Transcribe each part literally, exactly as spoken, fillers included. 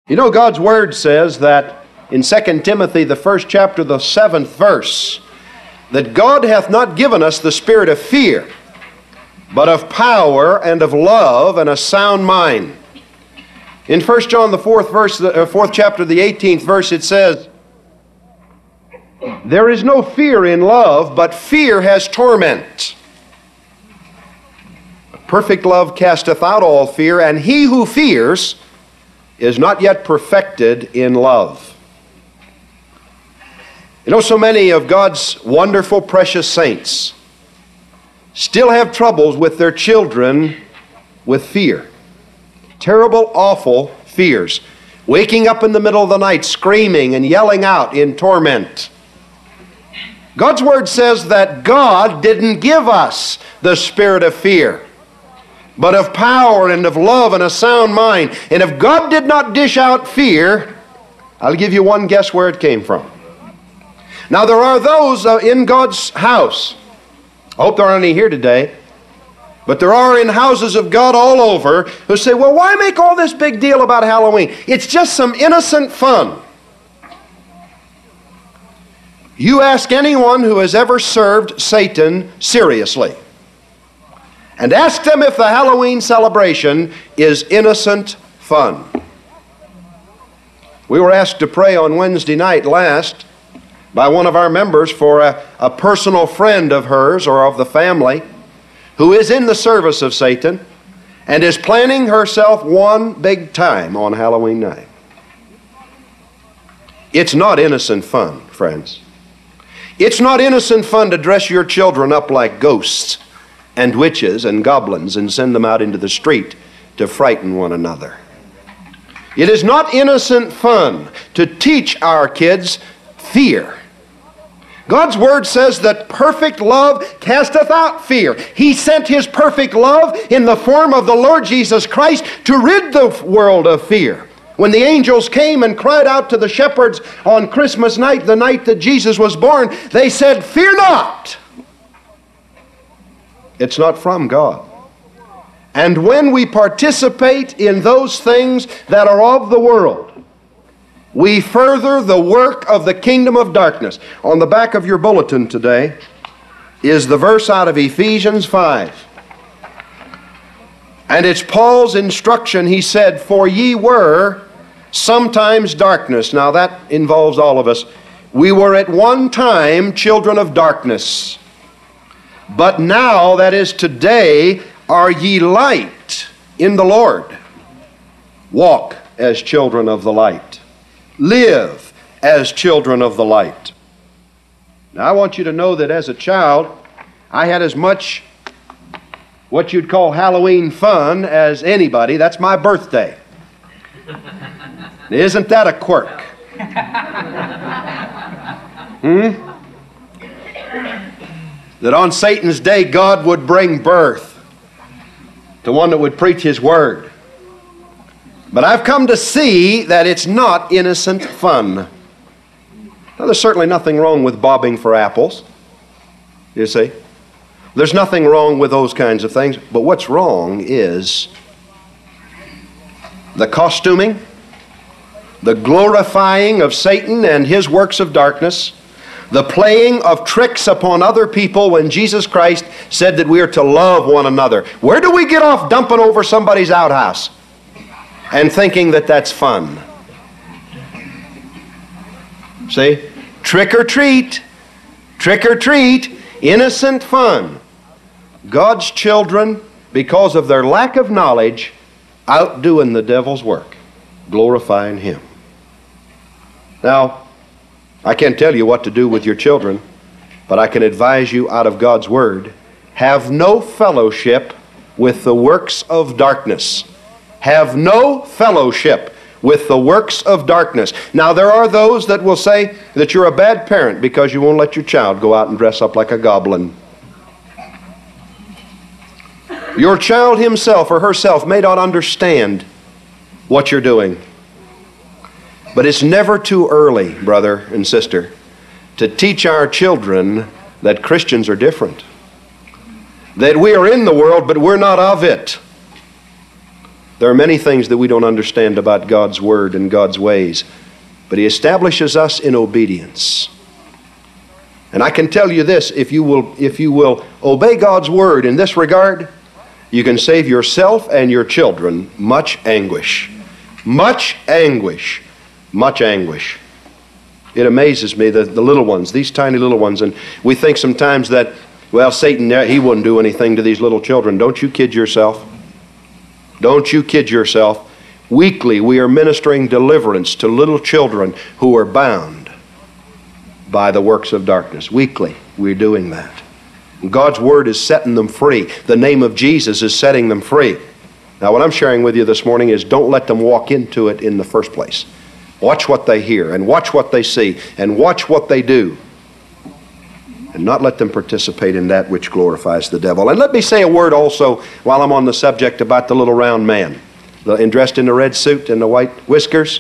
You know, God's Word says that in Second Timothy, the first chapter, the seventh verse, that God hath not given us the spirit of fear, but of power and of love and a sound mind. In First John, the fourth verse, the fourth chapter, the eighteenth verse, it says, there is no fear in love, but fear has torment. Perfect love casteth out all fear, and he who fears is not yet perfected in love. You know, so many of God's wonderful, precious saints still have troubles with their children with fear. Terrible, awful fears. Waking up in the middle of the night, screaming and yelling out in torment. God's Word says that God didn't give us the spirit of fear, but of power and of love and a sound mind. And if God did not dish out fear, I'll give you one guess where it came from. Now there are those uh, in God's house, I hope there aren't any here today, but there are in houses of God all over who say, well, why make all this big deal about Halloween? It's just some innocent fun. You ask anyone who has ever served Satan seriously, and ask them if the Halloween celebration is innocent fun. We were asked to pray on Wednesday night last by one of our members for a, a personal friend of hers or of the family who is in the service of Satan and is planning herself one big time on Halloween night. It's not innocent fun, friends. It's not innocent fun to dress your children up like ghosts and witches and goblins and send them out into the street to frighten one another. It is not innocent fun to teach our kids fear. God's Word says that perfect love casteth out fear. He sent His perfect love in the form of the Lord Jesus Christ to rid the world of fear. When the angels came and cried out to the shepherds on Christmas night, the night that Jesus was born, they said, "Fear not." It's not from God. And when we participate in those things that are of the world, we further the work of the kingdom of darkness. On the back of your bulletin today is the verse out of Ephesians five. And it's Paul's instruction. He said, "For ye were sometimes darkness." Now that involves all of us. We were at one time children of darkness. But now, that is today, are ye light in the Lord. Walk as children of the light. Live as children of the light. Now I want you to know that as a child, I had as much what you'd call Halloween fun as anybody. That's my birthday. Isn't that a quirk? Hmm? That on Satan's day God would bring birth to one that would preach His Word. But I've come to see that it's not innocent fun. Now there's certainly nothing wrong with bobbing for apples, you see. There's nothing wrong with those kinds of things. But what's wrong is the costuming, the glorifying of Satan and his works of darkness, the playing of tricks upon other people when Jesus Christ said that we are to love one another. Where do we get off dumping over somebody's outhouse and thinking that that's fun? See? Trick or treat. Trick or treat. Innocent fun. God's children, because of their lack of knowledge, outdoing the devil's work, glorifying him. Now, I can't tell you what to do with your children, but I can advise you out of God's Word. Have no fellowship with the works of darkness. Have no fellowship with the works of darkness. Now there are those that will say that you're a bad parent because you won't let your child go out and dress up like a goblin. Your child himself or herself may not understand what you're doing. But it's never too early, brother and sister, to teach our children that Christians are different. That we are in the world, but we're not of it. There are many things that we don't understand about God's Word and God's ways, but He establishes us in obedience. And I can tell you this, if you will, if you will obey God's Word in this regard, you can save yourself and your children much anguish. Much anguish. Much anguish. It amazes me that the little ones, these tiny little ones, and we think sometimes that, well, Satan, he wouldn't do anything to these little children. Don't you kid yourself. Don't you kid yourself. Weekly, we are ministering deliverance to little children who are bound by the works of darkness. Weekly, we're doing that. God's Word is setting them free. The name of Jesus is setting them free. Now, what I'm sharing with you this morning is don't let them walk into it in the first place. Watch what they hear, and watch what they see, and watch what they do, and not let them participate in that which glorifies the devil. And let me say a word also while I'm on the subject about the little round man, and dressed in the red suit and the white whiskers.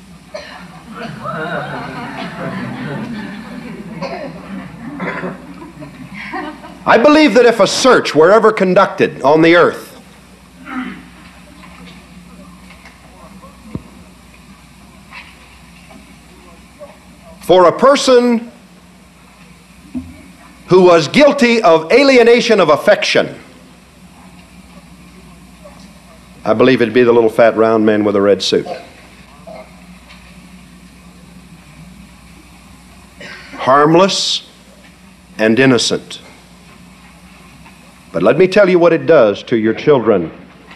I believe that if a search were ever conducted on the earth for a person who was guilty of alienation of affection, I believe it'd be the little fat round man with a red suit. Harmless and innocent. But let me tell you what it does to your children.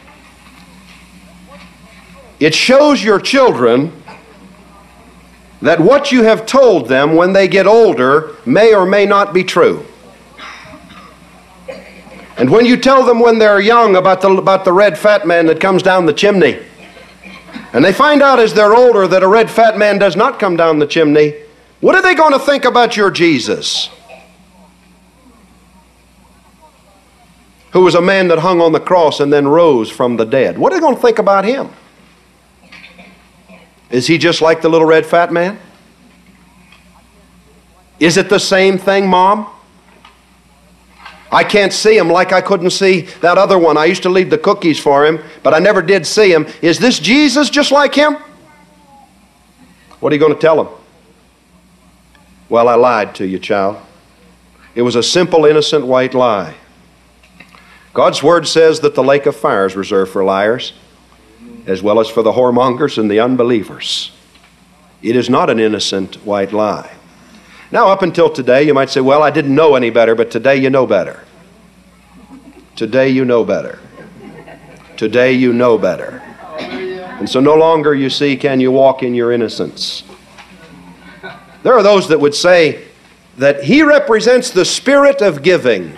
It shows your children that what you have told them when they get older may or may not be true. And when you tell them when they're young about the, about the red fat man that comes down the chimney, and they find out as they're older that a red fat man does not come down the chimney, what are they going to think about your Jesus, who was a man that hung on the cross and then rose from the dead? What are they going to think about him? Is he just like the little red fat man? Is it the same thing, Mom? I can't see him like I couldn't see that other one. I used to leave the cookies for him, but I never did see him. Is this Jesus just like him? What are you going to tell him? Well, I lied to you, child. It was a simple, innocent white lie. God's Word says that the lake of fire is reserved for liars, as well as for the whoremongers and the unbelievers. It is not an innocent white lie. Now, up until today, you might say, well, I didn't know any better, but today you know better. Today you know better. Today you know better. And so no longer, you see, can you walk in your innocence. There are those that would say that he represents the spirit of giving.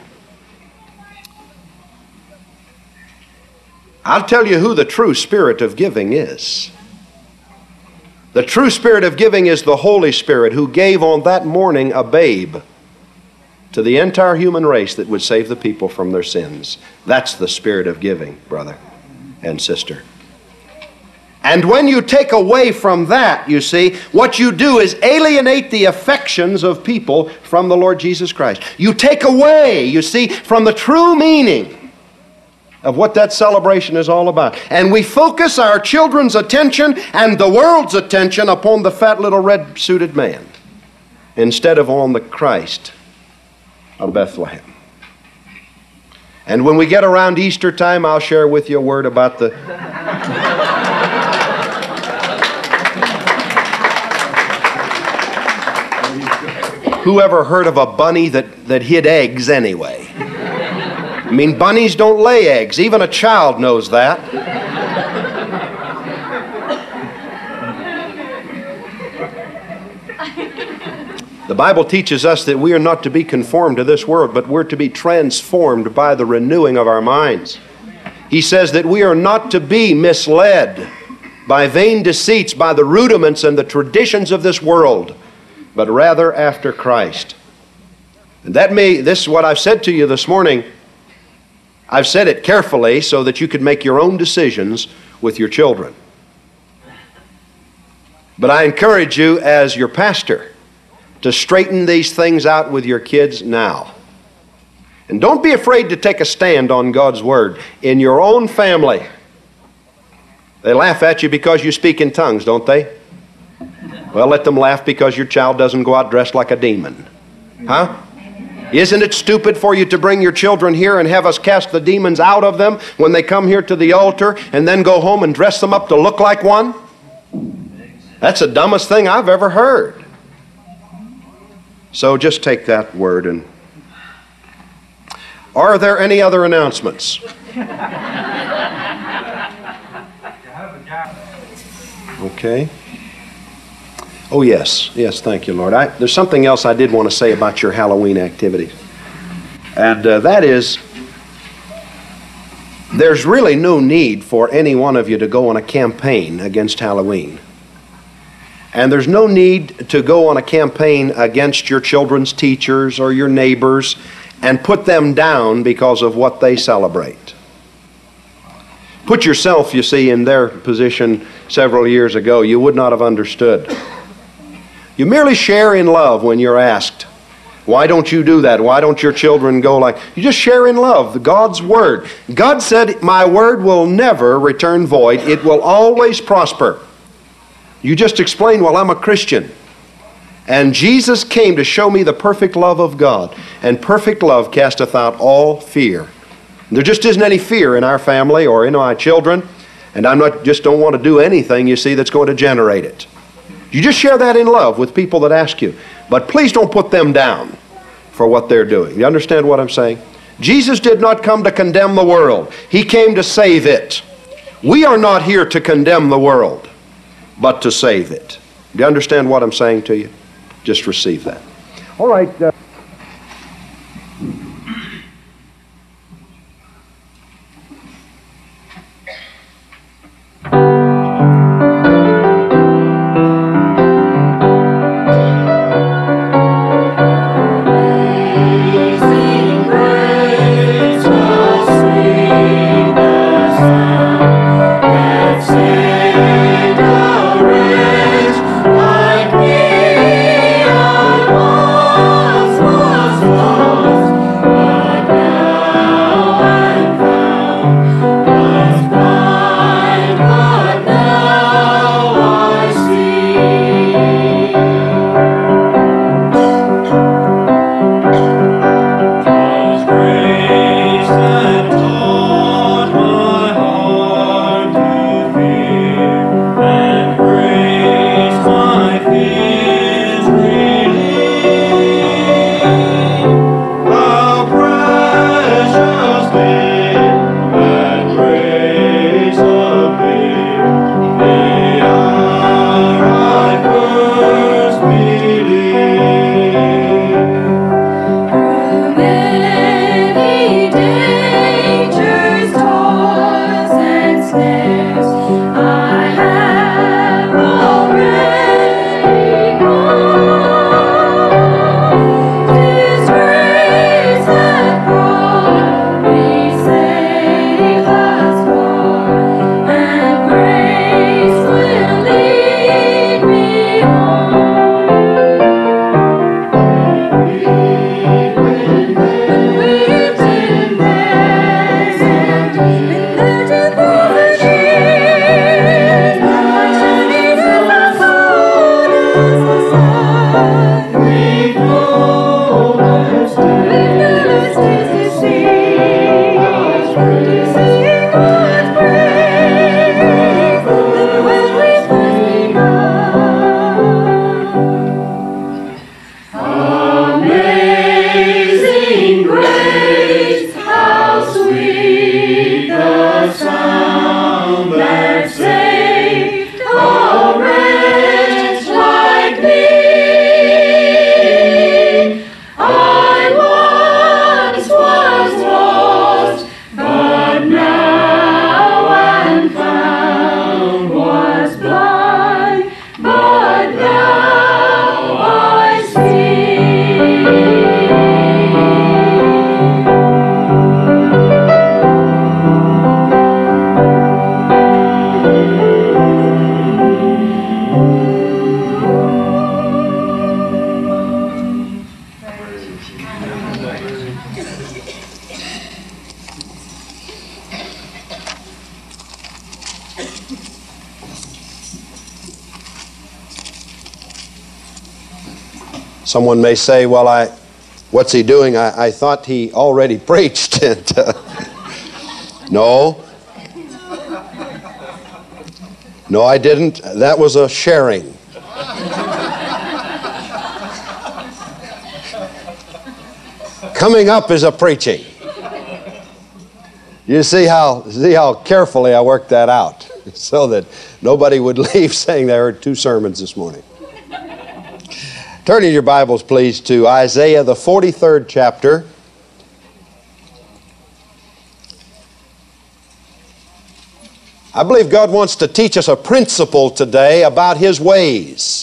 I'll tell you who the true spirit of giving is. The true spirit of giving is the Holy Spirit, who gave on that morning a babe to the entire human race that would save the people from their sins. That's the spirit of giving, brother and sister. And when you take away from that, you see, what you do is alienate the affections of people from the Lord Jesus Christ. You take away, you see, from the true meaning of what that celebration is all about. And we focus our children's attention and the world's attention upon the fat little red-suited man instead of on the Christ of Bethlehem. And when we get around Easter time, I'll share with you a word about the... Whoever heard of a bunny that, that hid eggs anyway? I mean, bunnies don't lay eggs. Even a child knows that. The Bible teaches us that we are not to be conformed to this world, but we're to be transformed by the renewing of our minds. He says that we are not to be misled by vain deceits, by the rudiments and the traditions of this world, but rather after Christ. And that may, this is what I've said to you this morning. I've said it carefully so that you could make your own decisions with your children. But I encourage you as your pastor to straighten these things out with your kids now. And don't be afraid to take a stand on God's Word in your own family. They laugh at you because you speak in tongues, don't they? Well, let them laugh because your child doesn't go out dressed like a demon. Huh? Isn't it stupid for you to bring your children here and have us cast the demons out of them when they come here to the altar and then go home and dress them up to look like one? That's the dumbest thing I've ever heard. So just take that word and... Are there any other announcements? Okay. Oh, yes. Yes, thank you, Lord. I, there's something else I did want to say about your Halloween activities. And uh, that is, there's really no need for any one of you to go on a campaign against Halloween. And there's no need to go on a campaign against your children's teachers or your neighbors and put them down because of what they celebrate. Put yourself, you see, in their position several years ago. You would not have understood. You merely share in love when you're asked, why don't you do that? Why don't your children go like... You just share in love, God's Word. God said, my Word will never return void. It will always prosper. You just explain, well, I'm a Christian. And Jesus came to show me the perfect love of God. And perfect love casteth out all fear. There just isn't any fear in our family or in my children. And I'm not just don't want to do anything, you see, that's going to generate it. You just share that in love with people that ask you. But please don't put them down for what they're doing. You understand what I'm saying? Jesus did not come to condemn the world. He came to save it. We are not here to condemn the world, but to save it. Do you understand what I'm saying to you? Just receive that. All right. Uh Like me. Someone may say, well, I, what's he doing? I, I thought he already preached. And, uh, no. No, I didn't. That was a sharing. Coming up is a preaching. You see how, see how carefully I worked that out so that nobody would leave saying they heard two sermons this morning. Turn in your Bibles, please, to Isaiah, the forty-third chapter. I believe God wants to teach us a principle today about His ways.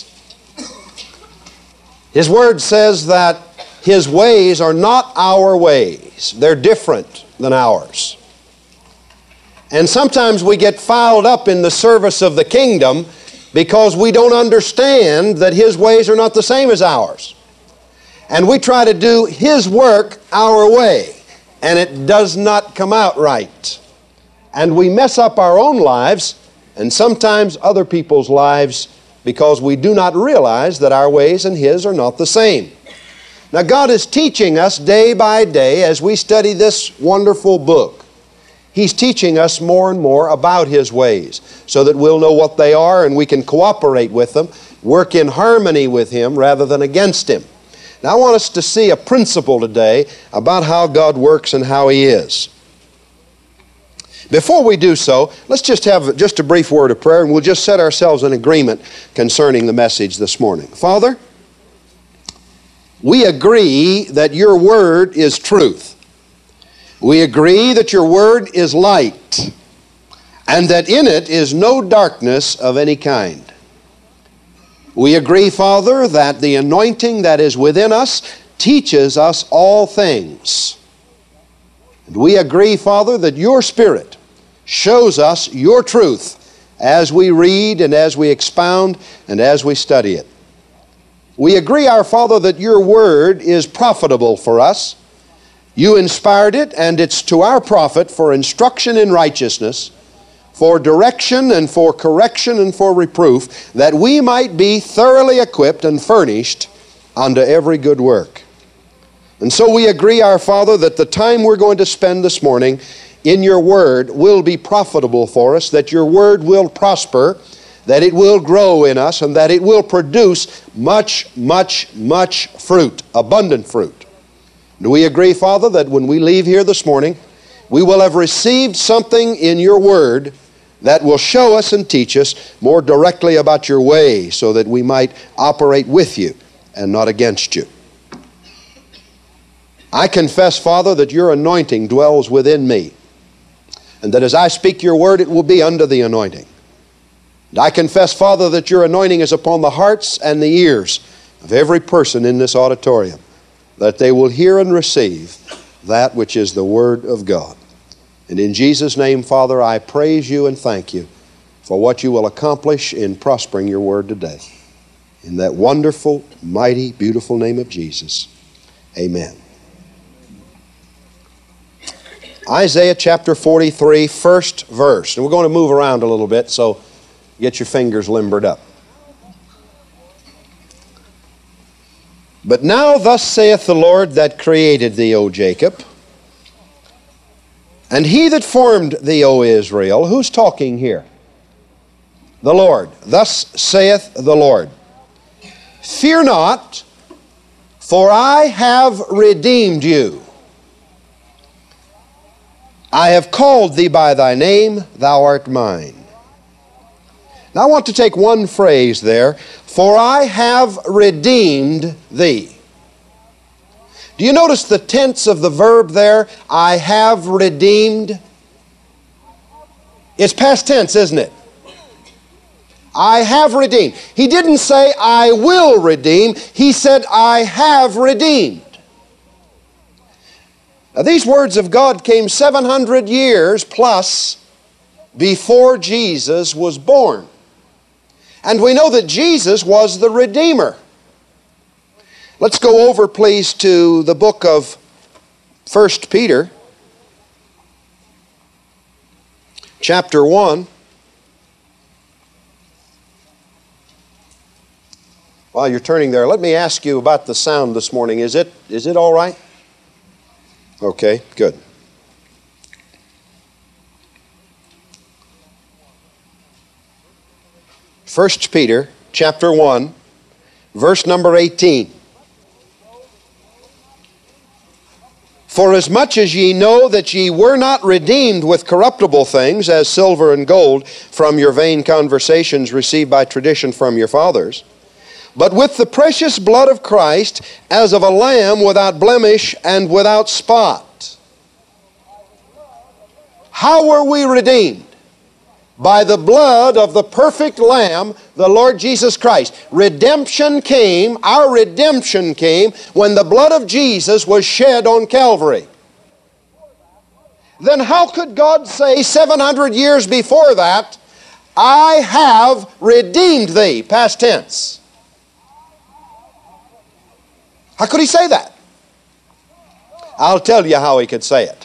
His Word says that His ways are not our ways. They're different than ours. And sometimes we get fouled up in the service of the kingdom because we don't understand that His ways are not the same as ours. And we try to do His work our way, and it does not come out right. And we mess up our own lives and sometimes other people's lives because we do not realize that our ways and His are not the same. Now, God is teaching us day by day as we study this wonderful book. He's teaching us more and more about His ways so that we'll know what they are and we can cooperate with them, work in harmony with Him rather than against Him. Now, I want us to see a principle today about how God works and how He is. Before we do so, let's just have just a brief word of prayer and we'll just set ourselves in agreement concerning the message this morning. Father, we agree that Your Word is truth. We agree that Your Word is light and that in it is no darkness of any kind. We agree, Father, that the anointing that is within us teaches us all things. And we agree, Father, that Your Spirit shows us Your truth as we read and as we expound and as we study it. We agree, our Father, that Your Word is profitable for us. You inspired it, and it's to our profit for instruction in righteousness, for direction and for correction and for reproof, that we might be thoroughly equipped and furnished unto every good work. And so we agree, our Father, that the time we're going to spend this morning in Your Word will be profitable for us, that Your Word will prosper, that it will grow in us, and that it will produce much, much, much fruit, abundant fruit. Do we agree, Father, that when we leave here this morning, we will have received something in Your Word that will show us and teach us more directly about Your way so that we might operate with You and not against You? I confess, Father, that Your anointing dwells within me, and that as I speak Your Word, it will be under the anointing. And I confess, Father, that Your anointing is upon the hearts and the ears of every person in this auditorium, that they will hear and receive that which is the Word of God. And in Jesus' name, Father, I praise You and thank You for what You will accomplish in prospering Your Word today. In that wonderful, mighty, beautiful name of Jesus, amen. Isaiah chapter forty-three, first verse. And we're going to move around a little bit, so get your fingers limbered up. But now thus saith the Lord that created thee, O Jacob, and He that formed thee, O Israel. Who's talking here? The Lord. Thus saith the Lord, fear not, for I have redeemed you. I have called thee by thy name, thou art mine. Now I want to take one phrase there, for I have redeemed thee. Do you notice the tense of the verb there? I have redeemed. It's past tense, isn't it? I have redeemed. He didn't say I will redeem. He said I have redeemed. Now, these words of God came seven hundred years plus before Jesus was born. And we know that Jesus was the Redeemer. Let's go over, please, to the book of First Peter, chapter one. While you're turning there, let me ask you about the sound this morning. Is it, is it all right? Okay, good. First Peter chapter one, verse number eighteen. For as much as ye know that ye were not redeemed with corruptible things, as silver and gold, from your vain conversations received by tradition from your fathers, but with the precious blood of Christ, as of a lamb without blemish and without spot. How were we redeemed? By the blood of the perfect Lamb, the Lord Jesus Christ. Redemption came, our redemption came, when the blood of Jesus was shed on Calvary. Then how could God say seven hundred years before that, I have redeemed thee, past tense? How could He say that? I'll tell you how He could say it.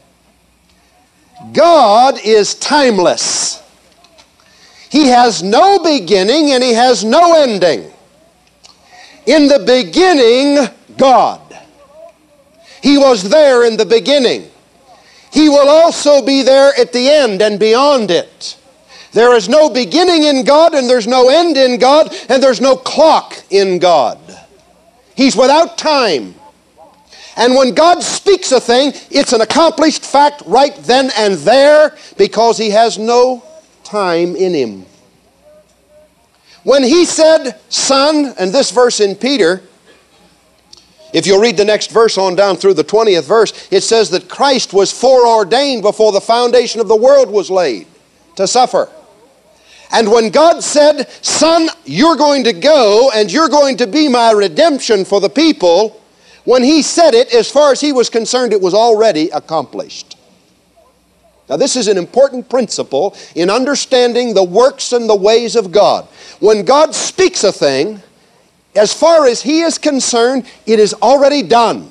God is timeless. He has no beginning and He has no ending. In the beginning, God. He was there in the beginning. He will also be there at the end and beyond it. There is no beginning in God, and there's no end in God, and there's no clock in God. He's without time. And when God speaks a thing, it's an accomplished fact right then and there, because He has no time in Him. When He said, Son, and this verse in Peter, if you'll read the next verse on down through the twentieth verse, it says that Christ was foreordained before the foundation of the world was laid to suffer. And when God said, Son, you're going to go and you're going to be my redemption for the people, when He said it, as far as He was concerned, it was already accomplished. Now, this is an important principle in understanding the works and the ways of God. When God speaks a thing, as far as He is concerned, it is already done.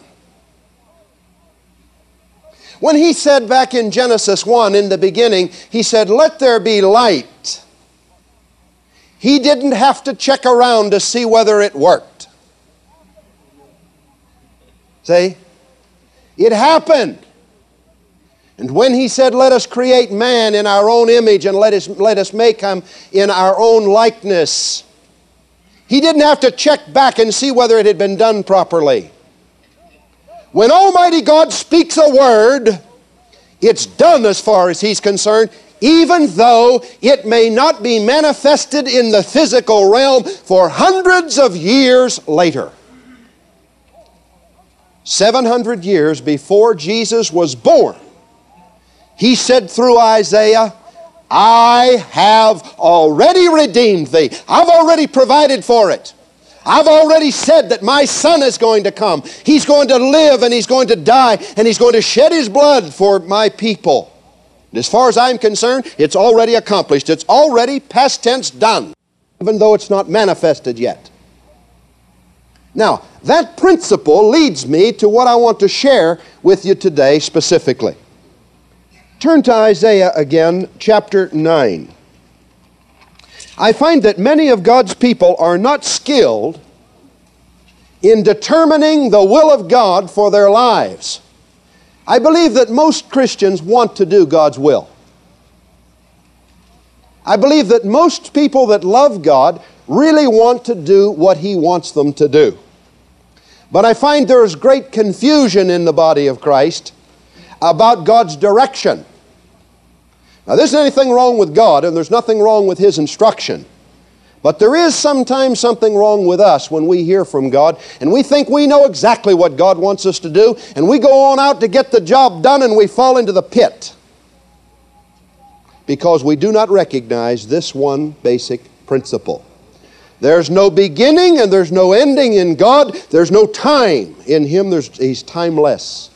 When He said back in Genesis one, in the beginning, He said, let there be light. He didn't have to check around to see whether it worked. See? It happened. And when He said, let us create man in our own image and let us, let us make him in our own likeness, He didn't have to check back and see whether it had been done properly. When Almighty God speaks a word, it's done as far as He's concerned, even though it may not be manifested in the physical realm for hundreds of years later. seven hundred years before Jesus was born, He said through Isaiah, I have already redeemed thee. I've already provided for it. I've already said that my Son is going to come. He's going to live and He's going to die and He's going to shed His blood for my people. And as far as I'm concerned, it's already accomplished. It's already past tense done, even though it's not manifested yet. Now, that principle leads me to what I want to share with you today specifically. Turn to Isaiah again, chapter nine. I find that many of God's people are not skilled in determining the will of God for their lives. I believe that most Christians want to do God's will. I believe that most people that love God really want to do what He wants them to do. But I find there is great confusion in the body of Christ about God's direction. Now, there isn't anything wrong with God, and there's nothing wrong with His instruction. But there is sometimes something wrong with us when we hear from God, and we think we know exactly what God wants us to do, and we go on out to get the job done, and we fall into the pit because we do not recognize this one basic principle. There's no beginning and there's no ending in God. There's no time in Him. There's, He's timeless.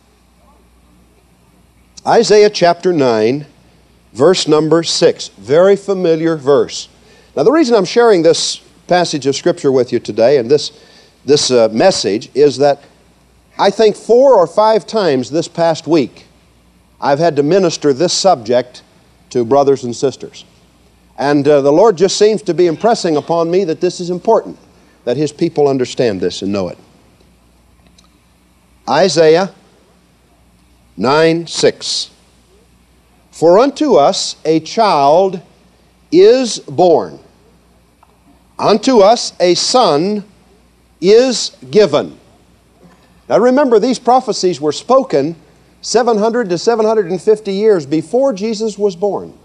Isaiah chapter nine, verse number six. Very familiar verse. Now, the reason I'm sharing this passage of Scripture with you today and this, this uh, message is that I think four or five times this past week I've had to minister this subject to brothers and sisters. And uh, the Lord just seems to be impressing upon me that this is important. that His people understand this and know it. Isaiah nine six. For unto us a child is born, unto us a son is given. Now remember, these prophecies were spoken seven hundred to seven hundred fifty years before Jesus was born.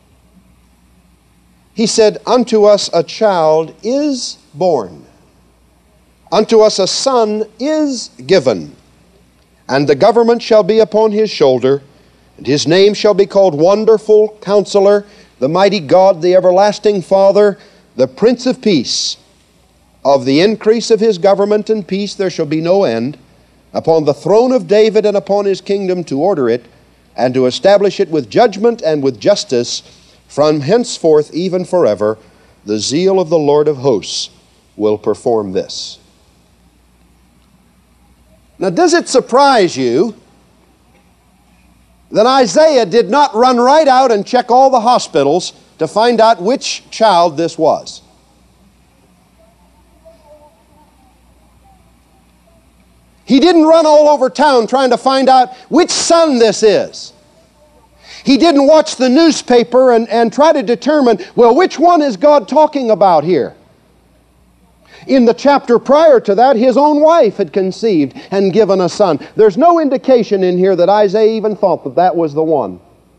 He said, unto us a child is born, unto us a son is given, and the government shall be upon his shoulder, and his name shall be called Wonderful Counselor, the Mighty God, the Everlasting Father, the Prince of Peace. Of the increase of his government and peace there shall be no end, upon the throne of David and upon his kingdom, to order it and to establish it with judgment and with justice from henceforth even forever. The zeal of the Lord of hosts will perform this. Now, does it surprise you that Isaiah did not run right out and check all the hospitals to find out which child this was? He didn't run all over town trying to find out which son this is. He didn't watch the newspaper and, and try to determine, well, which one is God talking about here? In the chapter prior to that, his own wife had conceived and given a son. There's no indication in here that Isaiah even thought that that was the one.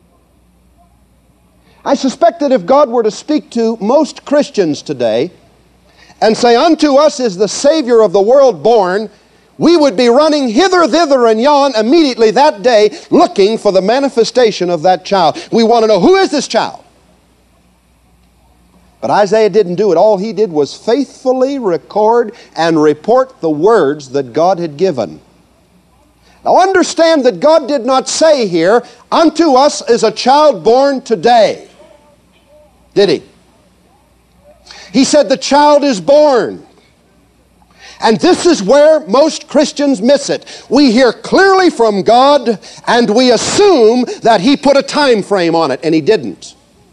I suspect that if God were to speak to most Christians today and say, unto us is the Savior of the world born, we would be running hither, thither, and yon immediately that day looking for the manifestation of that child. We want to know, who is this child? But Isaiah didn't do it. All he did was faithfully record and report the words that God had given. Now understand that God did not say here, unto us is a child born today. Did He? He said the child is born. And this is where most Christians miss it. We hear clearly from God and we assume that He put a time frame on it, and He didn't.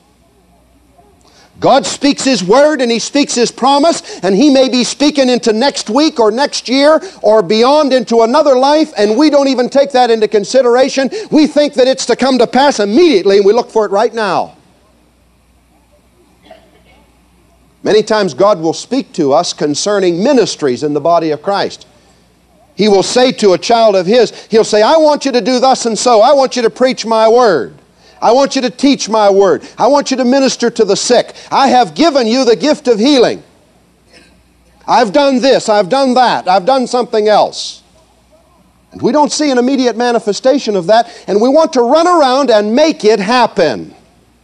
God speaks His word and He speaks His promise, and He may be speaking into next week or next year or beyond into another life, and we don't even take that into consideration. We think that it's to come to pass immediately, and we look for it right now. Many times God will speak to us concerning ministries in the body of Christ. He will say to a child of His, He'll say, I want you to do thus and so. I want you to preach my word. I want you to teach my word. I want you to minister to the sick. I have given you the gift of healing. I've done this, I've done that, I've done something else. And we don't see an immediate manifestation of that, and we want to run around and make it happen.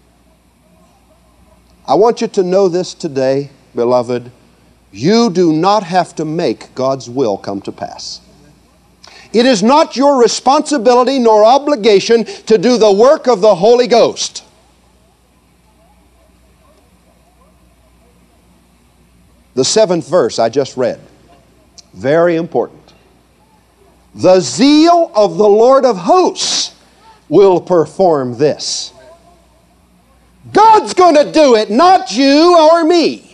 I want you to know this today, beloved. You do not have to make God's will come to pass. It is not your responsibility nor obligation to do the work of the Holy Ghost. The seventh verse I just read. Very important. The zeal of the Lord of hosts will perform this. God's going to do it, not you or me.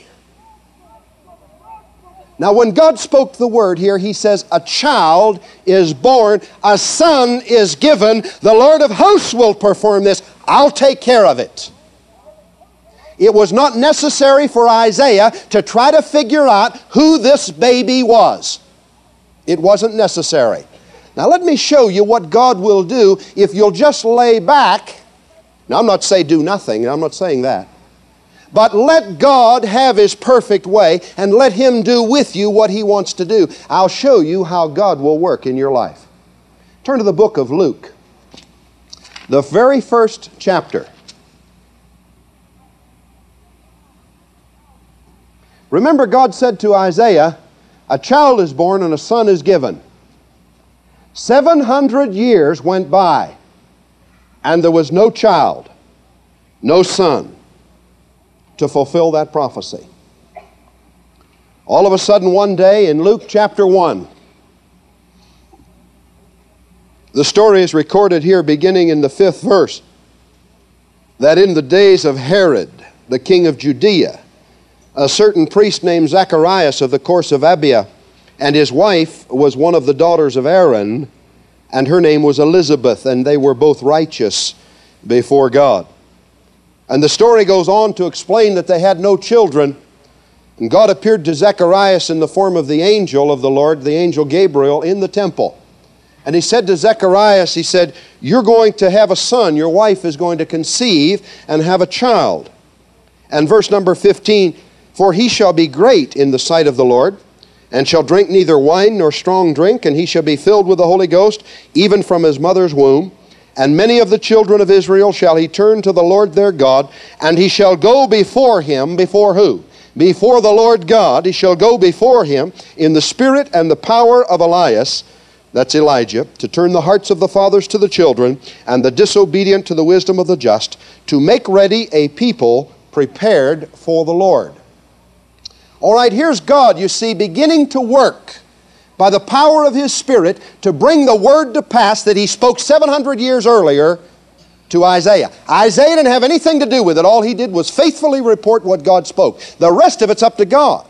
Now, when God spoke the word here, He says, a child is born, a son is given, the Lord of hosts will perform this. I'll take care of it. It was not necessary for Isaiah to try to figure out who this baby was. It wasn't necessary. Now, let me show you what God will do if you'll just lay back. Now, I'm not saying do nothing. I'm not saying that. But let God have His perfect way and let Him do with you what He wants to do. I'll show you how God will work in your life. Turn to the book of Luke, the very first chapter. Remember, God said to Isaiah, a child is born and a son is given. Seven hundred years went by, and there was no child, no son, to fulfill that prophecy. All of a sudden one day in Luke chapter one, the story is recorded here beginning in the fifth verse, that in the days of Herod, the king of Judea, a certain priest named Zacharias of the course of Abia, and his wife was one of the daughters of Aaron, and her name was Elizabeth, and they were both righteous before God. And the story goes on to explain that they had no children, and God appeared to Zacharias in the form of the angel of the Lord, the angel Gabriel, in the temple. And he said to Zacharias, he said, you're going to have a son. Your wife is going to conceive and have a child. And verse number fifteen, for he shall be great in the sight of the Lord, and shall drink neither wine nor strong drink, and he shall be filled with the Holy Ghost, even from his mother's womb. And many of the children of Israel shall he turn to the Lord their God, and he shall go before him. Before who? Before the Lord God. He shall go before him in the spirit and the power of Elias, that's Elijah, to turn the hearts of the fathers to the children, and the disobedient to the wisdom of the just, to make ready a people prepared for the Lord. All right, here's God, you see, beginning to work by the power of His Spirit to bring the word to pass that He spoke seven hundred years earlier to Isaiah. Isaiah didn't have anything to do with it. All he did was faithfully report what God spoke. The rest of it's up to God.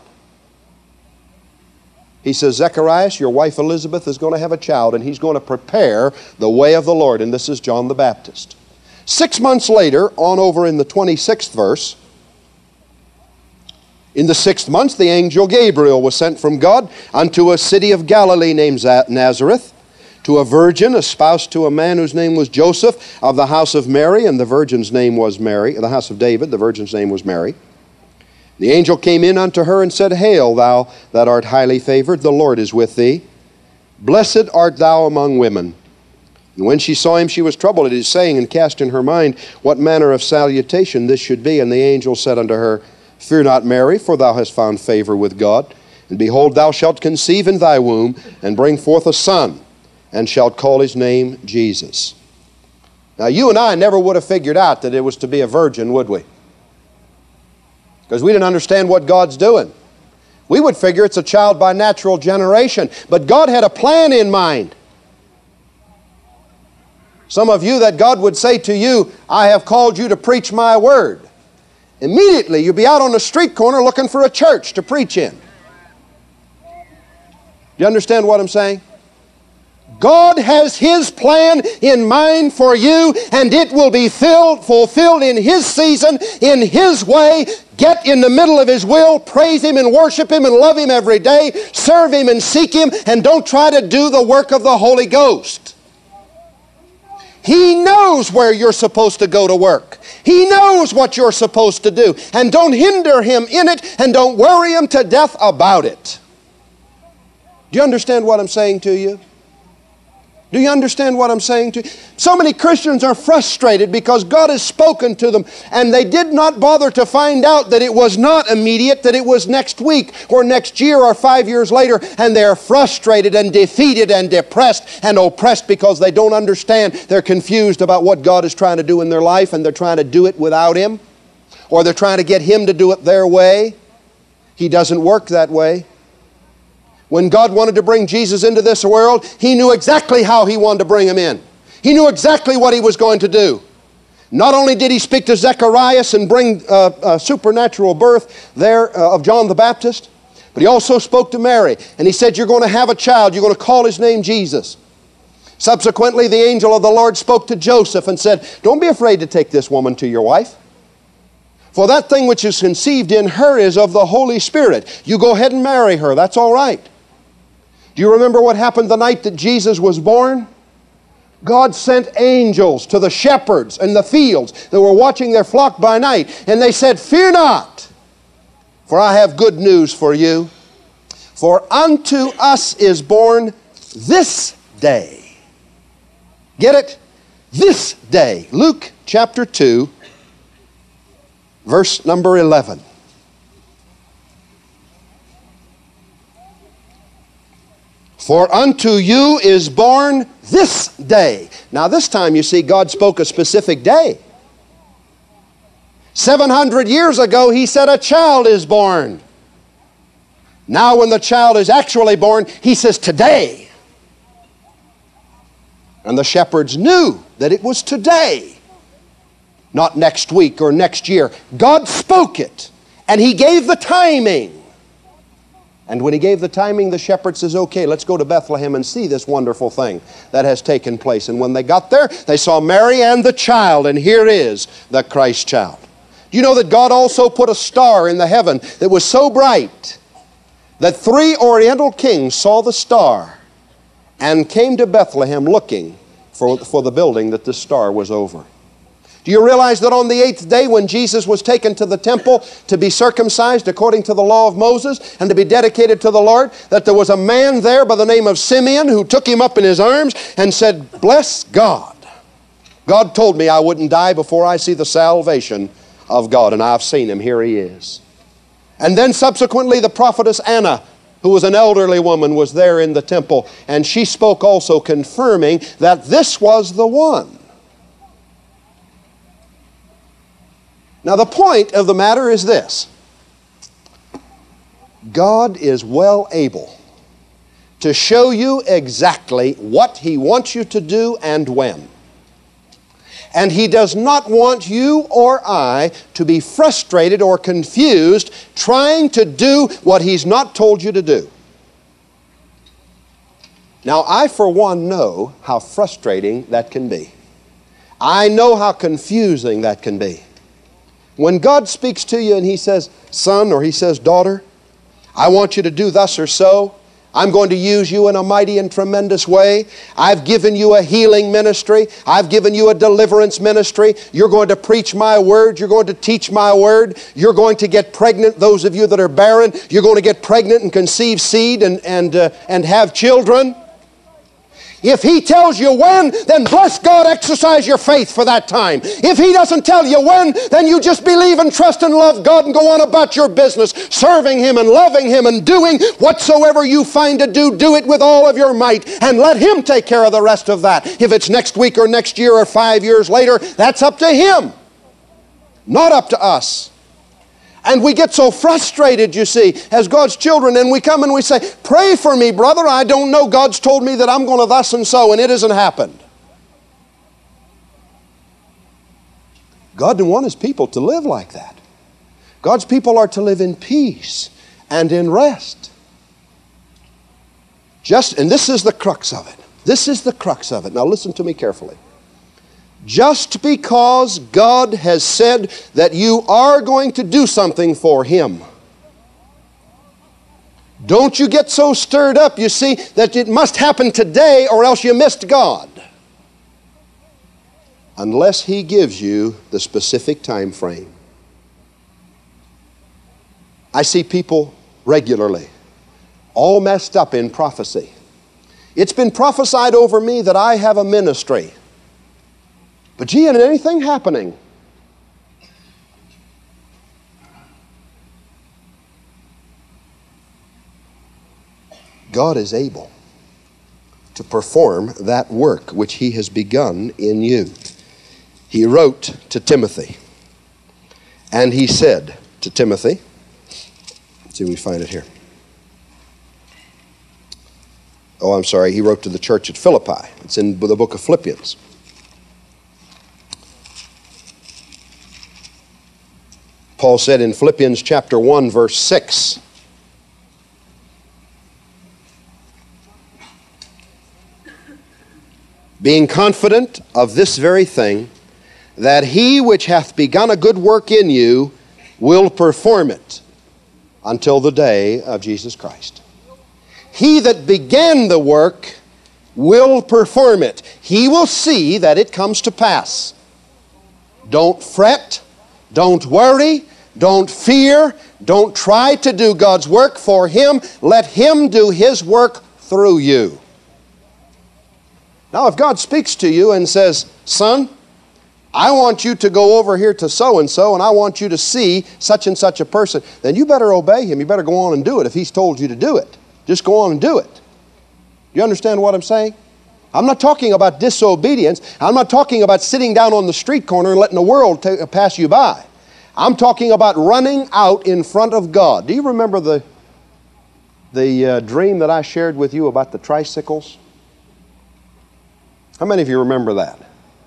He says, Zacharias, your wife Elizabeth is going to have a child, and he's going to prepare the way of the Lord. And this is John the Baptist. Six months later, on over in the twenty-sixth verse, in the sixth month, the angel Gabriel was sent from God unto a city of Galilee named Nazareth, to a virgin espoused to a man whose name was Joseph, of the house of Mary, and the virgin's name was Mary, the house of David, the virgin's name was Mary. The angel came in unto her and said, Hail, thou that art highly favored, the Lord is with thee. Blessed art thou among women. And when she saw him, she was troubled at his saying, and cast in her mind what manner of salutation this should be. And the angel said unto her, Fear not, Mary, for thou hast found favor with God. And behold, thou shalt conceive in thy womb, and bring forth a son, and shalt call his name Jesus. Now, you and I never would have figured out that it was to be a virgin, would we? Because we didn't understand what God's doing. We would figure it's a child by natural generation. But God had a plan in mind. Some of you that God would say to you, I have called you to preach my word. Immediately you'd be out on the street corner looking for a church to preach in. Do you understand what I'm saying? God has His plan in mind for you, and it will be filled, fulfilled in His season, in His way. Get in the middle of His will, praise Him and worship Him and love Him every day, serve Him and seek Him, and don't try to do the work of the Holy Ghost. He knows where you're supposed to go to work. He knows what you're supposed to do, and don't hinder Him in it, and don't worry Him to death about it. Do you understand what I'm saying to you? Do you understand what I'm saying to you? So many Christians are frustrated because God has spoken to them, and they did not bother to find out that it was not immediate, that it was next week or next year or five years later, and they're frustrated and defeated and depressed and oppressed because they don't understand. They're confused about what God is trying to do in their life, and they're trying to do it without Him, or they're trying to get Him to do it their way. He doesn't work that way. When God wanted to bring Jesus into this world, He knew exactly how He wanted to bring Him in. He knew exactly what He was going to do. Not only did He speak to Zacharias and bring uh, a supernatural birth there uh, of John the Baptist, but He also spoke to Mary, and He said, you're going to have a child, you're going to call his name Jesus. Subsequently, the angel of the Lord spoke to Joseph and said, don't be afraid to take this woman to your wife. For that thing which is conceived in her is of the Holy Spirit. You go ahead and marry her, that's all right. Do you remember what happened the night that Jesus was born? God sent angels to the shepherds in the fields that were watching their flock by night. And they said, fear not, for I have good news for you. For unto us is born this day. Get it? This day. Luke chapter two, verse number eleven. For unto you is born this day. Now this time you see God spoke a specific day. seven hundred years ago He said a child is born. Now when the child is actually born, He says today. And the shepherds knew that it was today, not next week or next year. God spoke it, And he gave the timing. And when he gave the timing, the shepherd says, okay, let's go to Bethlehem and see this wonderful thing that has taken place. And when they got there, they saw Mary and the child, and here is the Christ child. Do you know that God also put a star in the heaven that was so bright that three Oriental kings saw the star and came to Bethlehem looking for, for the building that the star was over? Do you realize that on the eighth day, when Jesus was taken to the temple to be circumcised according to the law of Moses and to be dedicated to the Lord, that there was a man there by the name of Simeon who took him up in his arms and said, bless God. God told me I wouldn't die before I see the salvation of God, and I've seen him. Here he is. And then subsequently the prophetess Anna, who was an elderly woman, was there in the temple, and she spoke also, confirming that this was the one. Now, the point of the matter is this. God is well able to show you exactly what He wants you to do and when. And He does not want you or I to be frustrated or confused trying to do what He's not told you to do. Now, I, for one, know how frustrating that can be. I know how confusing that can be. When God speaks to you and He says, son, or He says, daughter, I want you to do thus or so. I'm going to use you in a mighty and tremendous way. I've given you a healing ministry. I've given you a deliverance ministry. You're going to preach my word. You're going to teach my word. You're going to get pregnant, those of you that are barren. You're going to get pregnant and conceive seed and, and, uh, and have children. If He tells you when, then bless God, exercise your faith for that time. If He doesn't tell you when, then you just believe and trust and love God and go on about your business, serving Him and loving Him and doing whatsoever you find to do, do it with all of your might and let Him take care of the rest of that. If it's next week or next year or five years later, that's up to Him, not up to us. And we get so frustrated, you see, as God's children, and we come and we say, pray for me, brother. I don't know. God's told me that I'm going to thus and so, and it hasn't happened. God didn't want His people to live like that. God's people are to live in peace and in rest. Just, and this is the crux of it. This is the crux of it. Now listen to me carefully. Just because God has said that you are going to do something for Him, don't you get so stirred up, you see, that it must happen today or else you missed God. Unless He gives you the specific time frame. I see people regularly, all messed up in prophecy. It's been prophesied over me that I have a ministry. But gee, ain't anything happening. God is able to perform that work which He has begun in you. He wrote to Timothy, and he said to Timothy, let's see if we find it here. Oh, I'm sorry, he wrote to the church at Philippi. It's in the book of Philippians. Paul said in Philippians chapter one, verse six, being confident of this very thing, that He which hath begun a good work in you will perform it until the day of Jesus Christ. He that began the work will perform it. He will see that it comes to pass. Don't fret. Don't worry. Don't fear. Don't try to do God's work for Him. Let Him do His work through you. Now, if God speaks to you and says, son, I want you to go over here to so-and-so and I want you to see such and such a person, then you better obey Him. You better go on and do it if He's told you to do it. Just go on and do it. You understand what I'm saying? I'm not talking about disobedience. I'm not talking about sitting down on the street corner and letting the world t- pass you by. I'm talking about running out in front of God. Do you remember the, the uh, dream that I shared with you about the tricycles? How many of you remember that?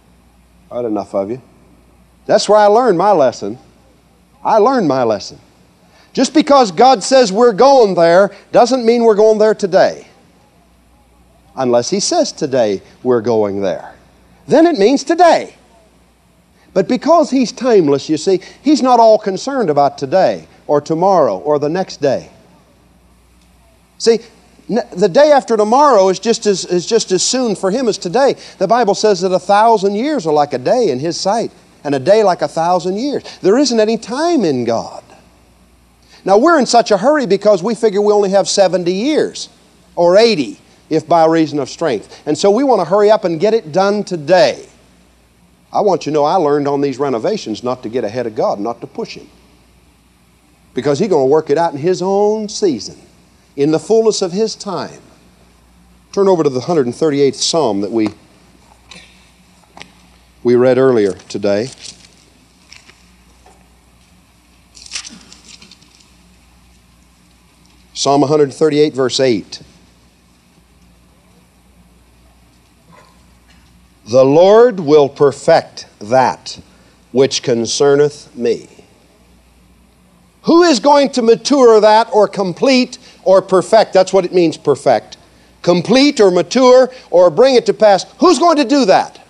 Not enough of you. That's where I learned my lesson. I learned my lesson. Just because God says we're going there doesn't mean we're going there today. Unless He says today we're going there. Then it means today. But because He's timeless, you see, He's not all concerned about today or tomorrow or the next day. See, the day after tomorrow is just as, is just as soon for Him as today. The Bible says that a thousand years are like a day in His sight, and a day like a thousand years. There isn't any time in God. Now we're in such a hurry because we figure we only have seventy years, or eighty, if by reason of strength. And so we want to hurry up and get it done today. I want you to know I learned on these renovations not to get ahead of God, not to push Him. Because He's going to work it out in His own season, in the fullness of His time. Turn over to the one hundred thirty-eighth Psalm that we, we read earlier today. Psalm one hundred thirty-eight, verse eight. The Lord will perfect that which concerneth me. Who is going to mature that or complete or perfect? That's what it means, perfect. Complete or mature or bring it to pass. Who's going to do that?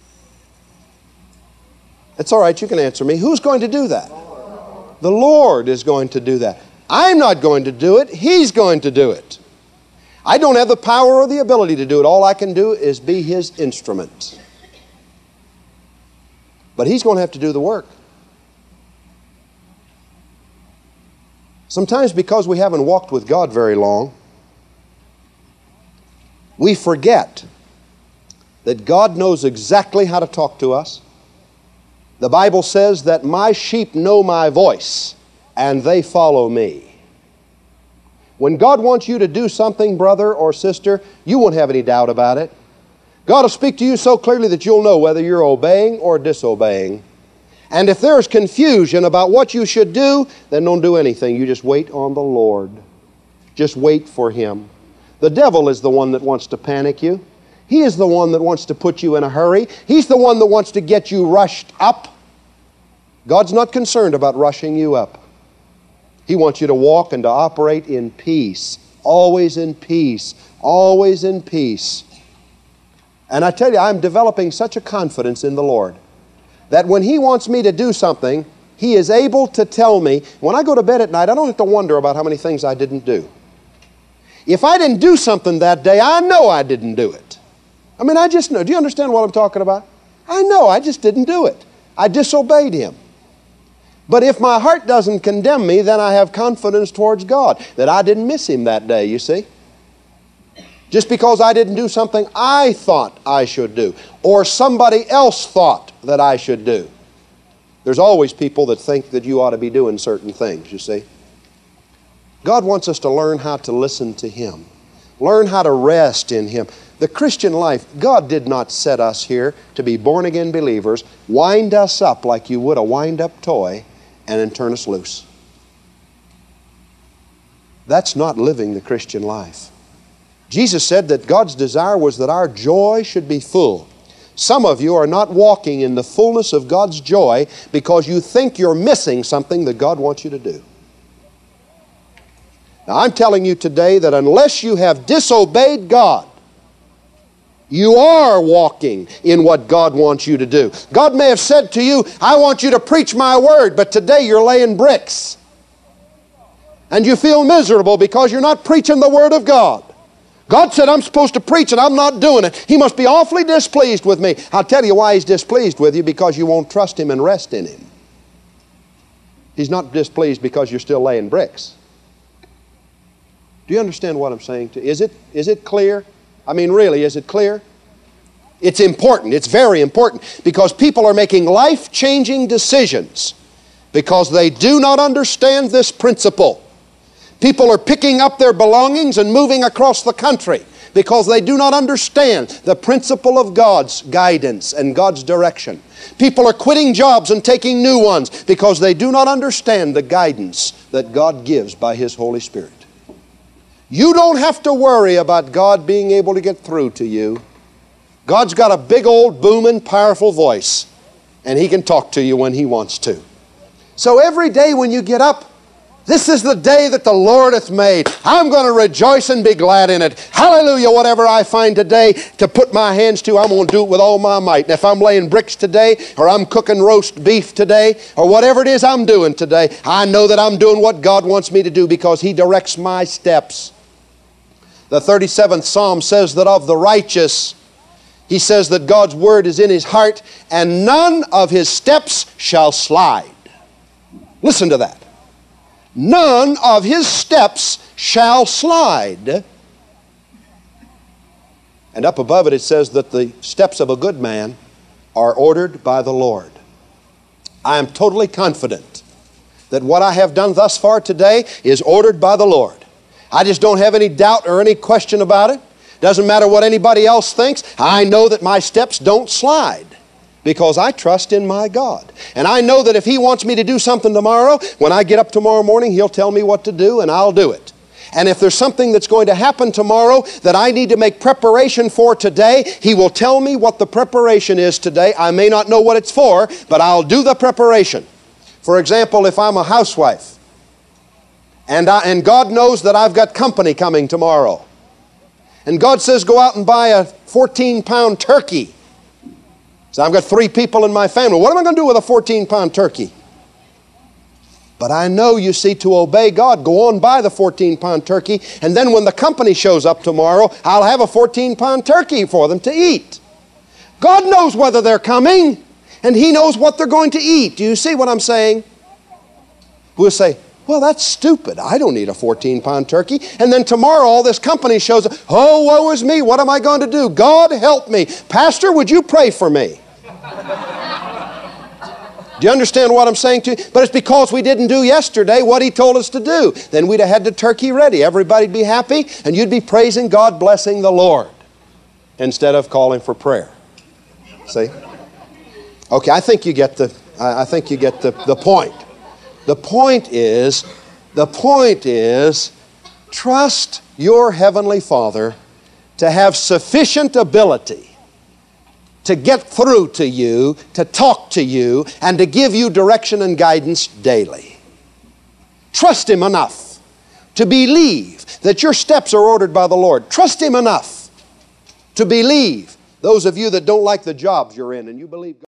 It's all right, you can answer me. Who's going to do that? The Lord is going to do that. I'm not going to do it. He's going to do it. I don't have the power or the ability to do it. All I can do is be His instrument. But He's going to have to do the work. Sometimes because we haven't walked with God very long, we forget that God knows exactly how to talk to us. The Bible says that my sheep know my voice, and they follow me. When God wants you to do something, brother or sister, you won't have any doubt about it. God will speak to you so clearly that you'll know whether you're obeying or disobeying. And if there's confusion about what you should do, then don't do anything. You just wait on the Lord. Just wait for Him. The devil is the one that wants to panic you. He is the one that wants to put you in a hurry. He's the one that wants to get you rushed up. God's not concerned about rushing you up. He wants you to walk and to operate in peace. Always in peace. Always in peace. And I tell you, I'm developing such a confidence in the Lord that when He wants me to do something, He is able to tell me. When I go to bed at night, I don't have to wonder about how many things I didn't do. If I didn't do something that day, I know I didn't do it. I mean, I just know. Do you understand what I'm talking about? I know I just didn't do it. I disobeyed Him. But if my heart doesn't condemn me, then I have confidence towards God that I didn't miss Him that day, you see. Just because I didn't do something I thought I should do, or somebody else thought that I should do. There's always people that think that you ought to be doing certain things, you see. God wants us to learn how to listen to Him. Learn how to rest in Him. The Christian life, God did not set us here to be born-again believers, wind us up like you would a wind-up toy, and then turn us loose. That's not living the Christian life. Jesus said that God's desire was that our joy should be full. Some of you are not walking in the fullness of God's joy because you think you're missing something that God wants you to do. Now, I'm telling you today that unless you have disobeyed God, you are walking in what God wants you to do. God may have said to you, I want you to preach my word, but today you're laying bricks. And you feel miserable because you're not preaching the word of God. God said I'm supposed to preach and I'm not doing it. He must be awfully displeased with me. I'll tell you why He's displeased with you, because you won't trust Him and rest in Him. He's not displeased because you're still laying bricks. Do you understand what I'm saying to you? Is it, is it clear? I mean, really, is it clear? It's important. It's very important, because people are making life-changing decisions because they do not understand this principle. People are picking up their belongings and moving across the country because they do not understand the principle of God's guidance and God's direction. People are quitting jobs and taking new ones because they do not understand the guidance that God gives by His Holy Spirit. You don't have to worry about God being able to get through to you. God's got a big old booming powerful voice, and He can talk to you when He wants to. So every day when you get up, This is the day that the Lord hath made. I'm going to rejoice and be glad in it. Hallelujah. Whatever I find today to put my hands to, I'm going to do it with all my might. And if I'm laying bricks today, or I'm cooking roast beef today, or whatever it is I'm doing today, I know that I'm doing what God wants me to do because He directs my steps. The thirty-seventh Psalm says that of the righteous, he says that God's word is in his heart, and none of his steps shall slide. Listen to that. None of his steps shall slide. And up above it, it says that the steps of a good man are ordered by the Lord. I am totally confident that what I have done thus far today is ordered by the Lord. I just don't have any doubt or any question about it. Doesn't matter what anybody else thinks. I know that my steps don't slide because I trust in my God. And I know that if He wants me to do something tomorrow, when I get up tomorrow morning, He'll tell me what to do and I'll do it. And if there's something that's going to happen tomorrow that I need to make preparation for today, He will tell me what the preparation is today. I may not know what it's for, but I'll do the preparation. For example, if I'm a housewife and, I, and God knows that I've got company coming tomorrow, and God says go out and buy a fourteen pound turkey. So I've got three people in my family. What am I going to do with a fourteen pound turkey? But I know, you see, to obey God, go on buy the fourteen pound turkey, and then when the company shows up tomorrow, I'll have a fourteen pound turkey for them to eat. God knows whether they're coming, and He knows what they're going to eat. Do you see what I'm saying? We'll say, well, that's stupid. I don't need a fourteen pound turkey. And then tomorrow all this company shows up. Oh, woe is me. What am I going to do? God help me. Pastor, would you pray for me? Do you understand what I'm saying to you? But it's because we didn't do yesterday what He told us to do. Then we'd have had the turkey ready. Everybody'd be happy, and you'd be praising God, blessing the Lord, instead of calling for prayer. See? Okay, I think you get the, I think you get the, the point. The point is, the point is, trust your Heavenly Father to have sufficient ability to get through to you, to talk to you, and to give you direction and guidance daily. Trust Him enough to believe that your steps are ordered by the Lord. Trust Him enough to believe, those of you that don't like the jobs you're in and you believe God